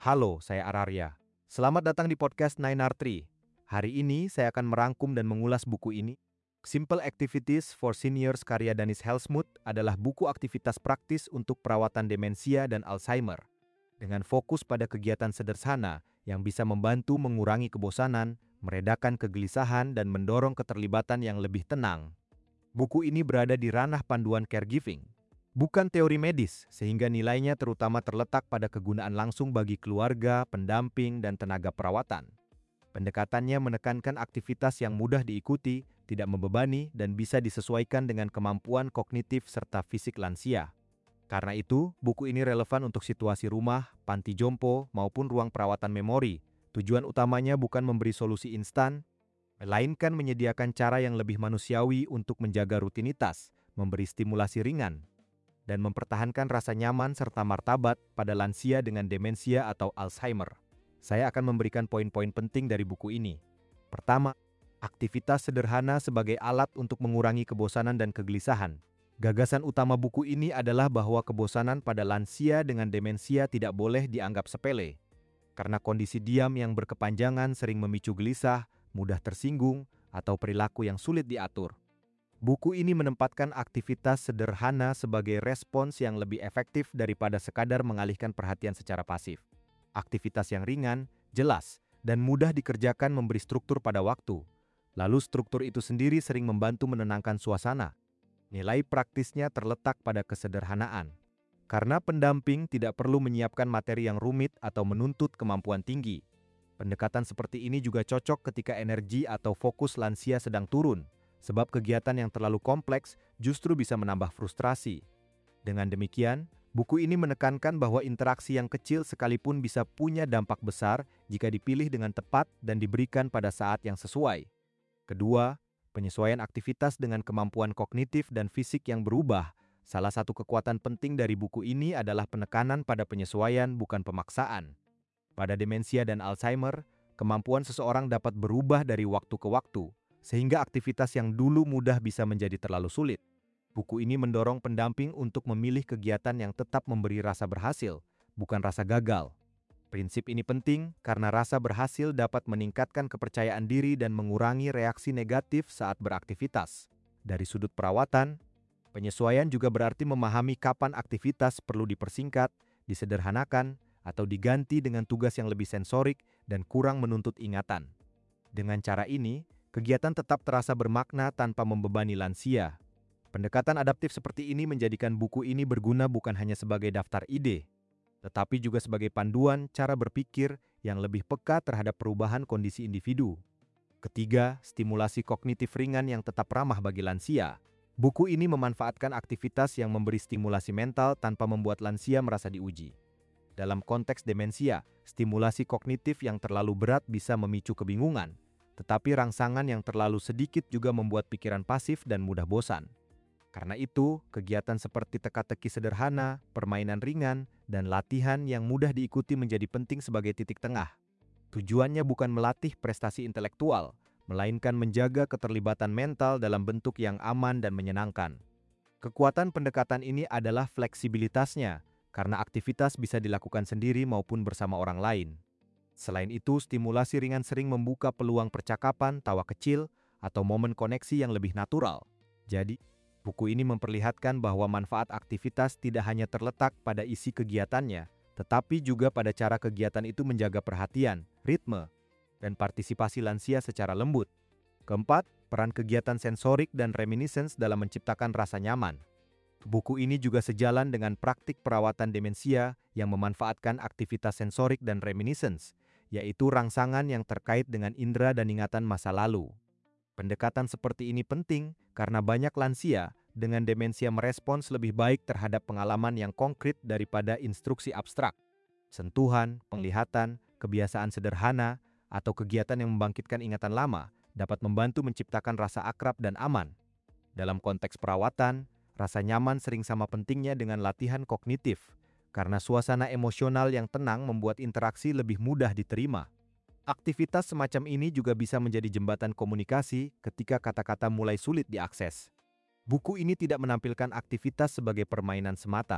Halo, saya Ararya. Selamat datang di podcast Nine R Tree. Hari ini saya akan merangkum dan mengulas buku ini. Simple Activities for Seniors karya Dennis Hellsmuth adalah buku aktivitas praktis untuk perawatan demensia dan Alzheimer. Dengan fokus pada kegiatan sederhana yang bisa membantu mengurangi kebosanan, meredakan kegelisahan, dan mendorong keterlibatan yang lebih tenang. Buku ini berada di ranah panduan caregiving, bukan teori medis, sehingga nilainya terutama terletak pada kegunaan langsung bagi keluarga, pendamping, dan tenaga perawatan. Pendekatannya menekankan aktivitas yang mudah diikuti, tidak membebani, dan bisa disesuaikan dengan kemampuan kognitif serta fisik lansia. Karena itu, buku ini relevan untuk situasi rumah, panti jompo, maupun ruang perawatan memori. Tujuan utamanya bukan memberi solusi instan, melainkan menyediakan cara yang lebih manusiawi untuk menjaga rutinitas, memberi stimulasi ringan, dan mempertahankan rasa nyaman serta martabat pada lansia dengan demensia atau Alzheimer. Saya akan memberikan poin-poin penting dari buku ini. Pertama, aktivitas sederhana sebagai alat untuk mengurangi kebosanan dan kegelisahan. Gagasan utama buku ini adalah bahwa kebosanan pada lansia dengan demensia tidak boleh dianggap sepele, karena kondisi diam yang berkepanjangan sering memicu gelisah, mudah tersinggung, atau perilaku yang sulit diatur. Buku ini menempatkan aktivitas sederhana sebagai respons yang lebih efektif daripada sekadar mengalihkan perhatian secara pasif. Aktivitas yang ringan, jelas, dan mudah dikerjakan memberi struktur pada waktu. Lalu struktur itu sendiri sering membantu menenangkan suasana. Nilai praktisnya terletak pada kesederhanaan. Karena pendamping tidak perlu menyiapkan materi yang rumit atau menuntut kemampuan tinggi. Pendekatan seperti ini juga cocok ketika energi atau fokus lansia sedang turun, sebab kegiatan yang terlalu kompleks justru bisa menambah frustrasi. Dengan demikian, buku ini menekankan bahwa interaksi yang kecil sekalipun bisa punya dampak besar jika dipilih dengan tepat dan diberikan pada saat yang sesuai. Kedua, penyesuaian aktivitas dengan kemampuan kognitif dan fisik yang berubah. Salah satu kekuatan penting dari buku ini adalah penekanan pada penyesuaian, bukan pemaksaan. Pada demensia dan Alzheimer, kemampuan seseorang dapat berubah dari waktu ke waktu, sehingga aktivitas yang dulu mudah bisa menjadi terlalu sulit. Buku ini mendorong pendamping untuk memilih kegiatan yang tetap memberi rasa berhasil, bukan rasa gagal. Prinsip ini penting karena rasa berhasil dapat meningkatkan kepercayaan diri dan mengurangi reaksi negatif saat beraktivitas. Dari sudut perawatan, penyesuaian juga berarti memahami kapan aktivitas perlu dipersingkat, disederhanakan, atau diganti dengan tugas yang lebih sensorik dan kurang menuntut ingatan. Dengan cara ini, kegiatan tetap terasa bermakna tanpa membebani lansia. Pendekatan adaptif seperti ini menjadikan buku ini berguna bukan hanya sebagai daftar ide, tetapi juga sebagai panduan cara berpikir yang lebih peka terhadap perubahan kondisi individu. Ketiga, stimulasi kognitif ringan yang tetap ramah bagi lansia. Buku ini memanfaatkan aktivitas yang memberi stimulasi mental tanpa membuat lansia merasa diuji. Dalam konteks demensia, stimulasi kognitif yang terlalu berat bisa memicu kebingungan, tetapi rangsangan yang terlalu sedikit juga membuat pikiran pasif dan mudah bosan. Karena itu, kegiatan seperti teka-teki sederhana, permainan ringan, dan latihan yang mudah diikuti menjadi penting sebagai titik tengah. Tujuannya bukan melatih prestasi intelektual, melainkan menjaga keterlibatan mental dalam bentuk yang aman dan menyenangkan. Kekuatan pendekatan ini adalah fleksibilitasnya, karena aktivitas bisa dilakukan sendiri maupun bersama orang lain. Selain itu, stimulasi ringan sering membuka peluang percakapan, tawa kecil, atau momen koneksi yang lebih natural. Jadi, buku ini memperlihatkan bahwa manfaat aktivitas tidak hanya terletak pada isi kegiatannya, tetapi juga pada cara kegiatan itu menjaga perhatian, ritme, dan partisipasi lansia secara lembut. Keempat, peran kegiatan sensorik dan reminiscence dalam menciptakan rasa nyaman. Buku ini juga sejalan dengan praktik perawatan demensia yang memanfaatkan aktivitas sensorik dan reminiscence, yaitu rangsangan yang terkait dengan indera dan ingatan masa lalu. Pendekatan seperti ini penting karena banyak lansia dengan demensia merespons lebih baik terhadap pengalaman yang konkret daripada instruksi abstrak. Sentuhan, penglihatan, kebiasaan sederhana, atau kegiatan yang membangkitkan ingatan lama dapat membantu menciptakan rasa akrab dan aman. Dalam konteks perawatan, rasa nyaman sering sama pentingnya dengan latihan kognitif, karena suasana emosional yang tenang membuat interaksi lebih mudah diterima. Aktivitas semacam ini juga bisa menjadi jembatan komunikasi ketika kata-kata mulai sulit diakses. Buku ini tidak menampilkan aktivitas sebagai permainan semata,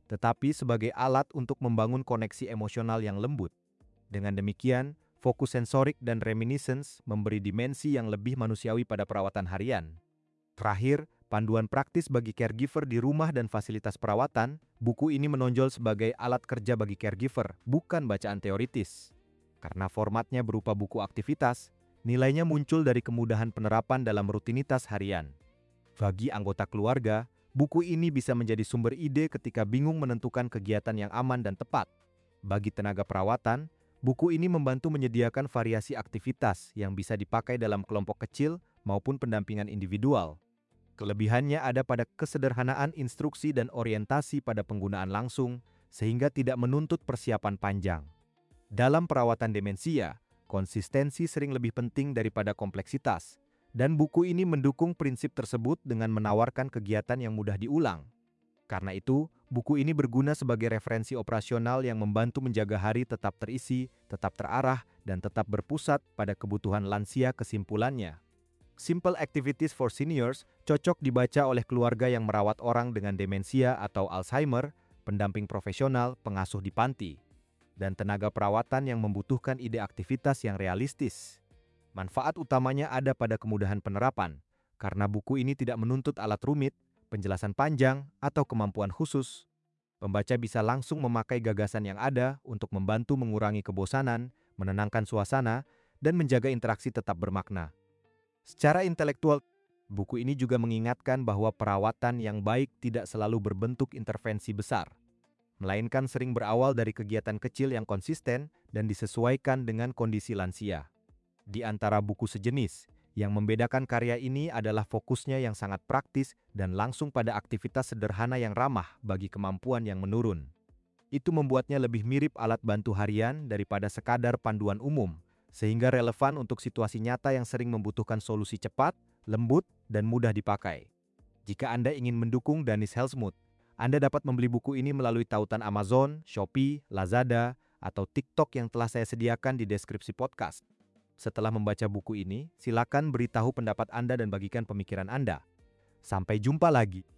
tetapi sebagai alat untuk membangun koneksi emosional yang lembut. Dengan demikian, fokus sensorik dan reminiscence memberi dimensi yang lebih manusiawi pada perawatan harian. Terakhir, panduan praktis bagi caregiver di rumah dan fasilitas perawatan, buku ini menonjol sebagai alat kerja bagi caregiver, bukan bacaan teoritis. Karena formatnya berupa buku aktivitas, nilainya muncul dari kemudahan penerapan dalam rutinitas harian. Bagi anggota keluarga, buku ini bisa menjadi sumber ide ketika bingung menentukan kegiatan yang aman dan tepat. Bagi tenaga perawatan, buku ini membantu menyediakan variasi aktivitas yang bisa dipakai dalam kelompok kecil maupun pendampingan individual. Kelebihannya ada pada kesederhanaan instruksi dan orientasi pada penggunaan langsung, sehingga tidak menuntut persiapan panjang. Dalam perawatan demensia, konsistensi sering lebih penting daripada kompleksitas, dan buku ini mendukung prinsip tersebut dengan menawarkan kegiatan yang mudah diulang. Karena itu, buku ini berguna sebagai referensi operasional yang membantu menjaga hari tetap terisi, tetap terarah, dan tetap berpusat pada kebutuhan lansia. Kesimpulannya, Simple Activities for Seniors cocok dibaca oleh keluarga yang merawat orang dengan demensia atau Alzheimer, pendamping profesional, pengasuh di panti, dan tenaga perawatan yang membutuhkan ide aktivitas yang realistis. Manfaat utamanya ada pada kemudahan penerapan, karena buku ini tidak menuntut alat rumit, penjelasan panjang, atau kemampuan khusus. Pembaca bisa langsung memakai gagasan yang ada untuk membantu mengurangi kebosanan, menenangkan suasana, dan menjaga interaksi tetap bermakna. Secara intelektual, buku ini juga mengingatkan bahwa perawatan yang baik tidak selalu berbentuk intervensi besar, melainkan sering berawal dari kegiatan kecil yang konsisten dan disesuaikan dengan kondisi lansia. Di antara buku sejenis, yang membedakan karya ini adalah fokusnya yang sangat praktis dan langsung pada aktivitas sederhana yang ramah bagi kemampuan yang menurun. Itu membuatnya lebih mirip alat bantu harian daripada sekadar panduan umum, sehingga relevan untuk situasi nyata yang sering membutuhkan solusi cepat, lembut, dan mudah dipakai. Jika Anda ingin mendukung Danis Healthsmooth, Anda dapat membeli buku ini melalui tautan Amazon, Shopee, Lazada, atau TikTok yang telah saya sediakan di deskripsi podcast. Setelah membaca buku ini, silakan beritahu pendapat Anda dan bagikan pemikiran Anda. Sampai jumpa lagi.